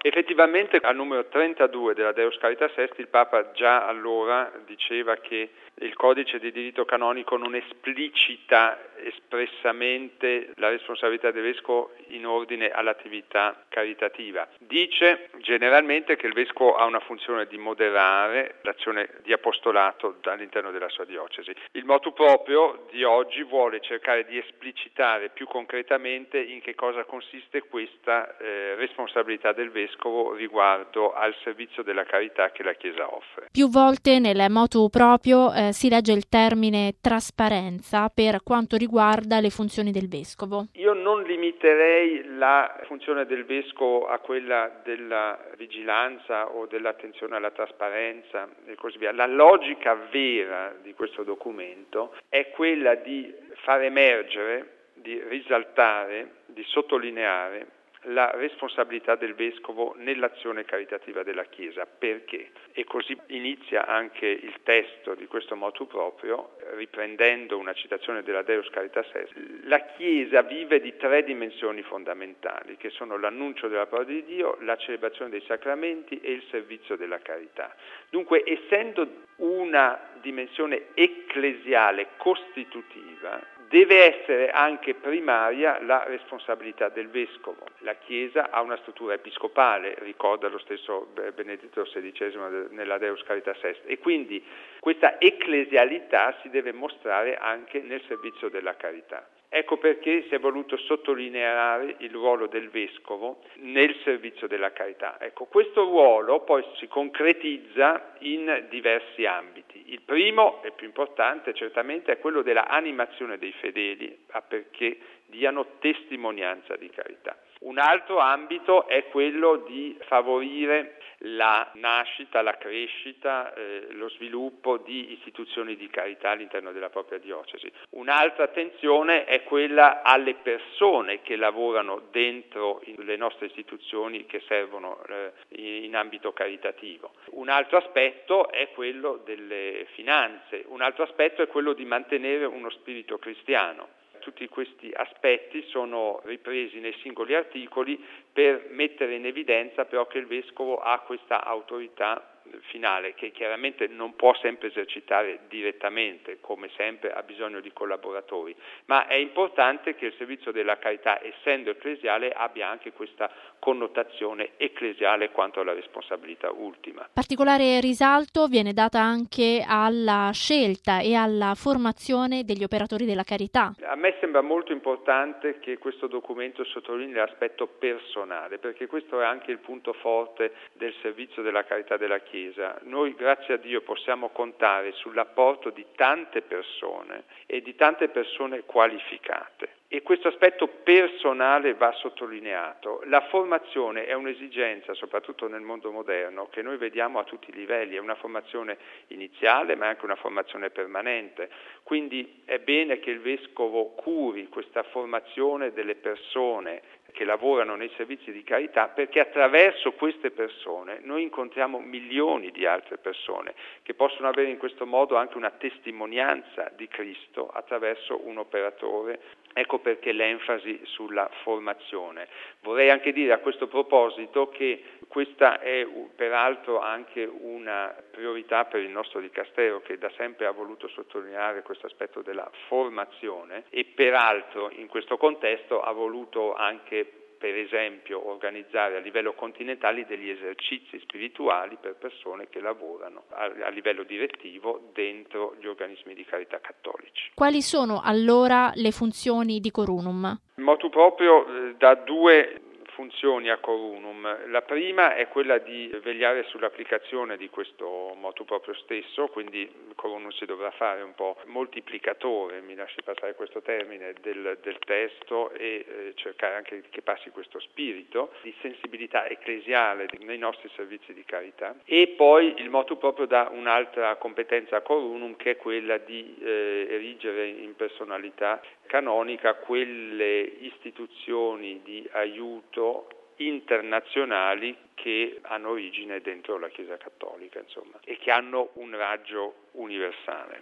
Effettivamente al numero 32 della Deus Caritas Est il Papa già allora diceva che il codice di diritto canonico non esplicita espressamente la responsabilità del vescovo in ordine all'attività caritativa. Dice generalmente che il vescovo ha una funzione di moderare l'azione di apostolato all'interno della sua diocesi. Il motu proprio di oggi vuole cercare di esplicitare più concretamente in che cosa consiste questa responsabilità del vescovo riguardo al servizio della carità che la Chiesa offre. Più volte nel motu proprio si legge il termine trasparenza per quanto riguarda le funzioni del vescovo. Io non limiterei la funzione del vescovo a quella della vigilanza o dell'attenzione alla trasparenza e così via. La logica vera di questo documento è quella di far emergere, di risaltare, di sottolineare la responsabilità del vescovo nell'azione caritativa della Chiesa. Perché? E così inizia anche il testo di questo motu proprio, riprendendo una citazione della Deus Caritas Est. La Chiesa vive di 3 dimensioni fondamentali, che sono l'annuncio della parola di Dio, la celebrazione dei sacramenti e il servizio della carità. Dunque, essendo una dimensione ecclesiale costitutiva, deve essere anche primaria la responsabilità del vescovo. La Chiesa ha una struttura episcopale, ricorda lo stesso Benedetto XVI nella Deus Caritas Est, e quindi questa ecclesialità si deve mostrare anche nel servizio della carità. Ecco perché si è voluto sottolineare il ruolo del vescovo nel servizio della carità. Ecco, questo ruolo poi si concretizza in diversi ambiti. Il primo e più importante certamente è quello della animazione dei fedeli perché diano testimonianza di carità. Un altro ambito è quello di favorire la nascita, la crescita, lo sviluppo di istituzioni di carità all'interno della propria diocesi. Un'altra attenzione è quella alle persone che lavorano dentro le nostre istituzioni che servono in ambito caritativo. Un altro aspetto è quello delle finanze, un altro aspetto è quello di mantenere uno spirito cristiano. Tutti questi aspetti sono ripresi nei singoli articoli per mettere in evidenza però che il vescovo ha questa autorità finale che chiaramente non può sempre esercitare direttamente, come sempre ha bisogno di collaboratori, ma è importante che il servizio della carità, essendo ecclesiale, abbia anche questa connotazione ecclesiale quanto alla responsabilità ultima. Particolare risalto viene data anche alla scelta e alla formazione degli operatori della carità. A me sembra molto importante che questo documento sottolinei l'aspetto personale, perché questo è anche il punto forte del servizio della carità della Chiesa. Noi, grazie a Dio, possiamo contare sull'apporto di tante persone e di tante persone qualificate. E questo aspetto personale va sottolineato. La formazione è un'esigenza, soprattutto nel mondo moderno, che noi vediamo a tutti i livelli. È una formazione iniziale, ma è anche una formazione permanente. Quindi è bene che il vescovo curi questa formazione delle persone che lavorano nei servizi di carità, perché attraverso queste persone noi incontriamo milioni di altre persone che possono avere in questo modo anche una testimonianza di Cristo attraverso un operatore. Ecco perché l'enfasi sulla formazione. Vorrei anche dire a questo proposito che questa è peraltro anche una priorità per il nostro dicastero, che da sempre ha voluto sottolineare questo aspetto della formazione e peraltro in questo contesto ha voluto anche per esempio organizzare a livello continentale degli esercizi spirituali per persone che lavorano a livello direttivo dentro gli organismi di carità cattolici. Quali sono allora le funzioni di Corunum? Il motu proprio dà 2 funzioni a Corunum. La prima è quella di vegliare sull'applicazione di questo motu proprio stesso, quindi Corunum si dovrà fare un po' moltiplicatore, mi lasci passare questo termine, del testo e cercare anche che passi questo spirito di sensibilità ecclesiale nei nostri servizi di carità. E poi il motu proprio dà un'altra competenza a Corunum, che è quella di erigere in personalità canonica quelle istituzioni di aiuto internazionali che hanno origine dentro la Chiesa Cattolica, insomma, e che hanno un raggio universale.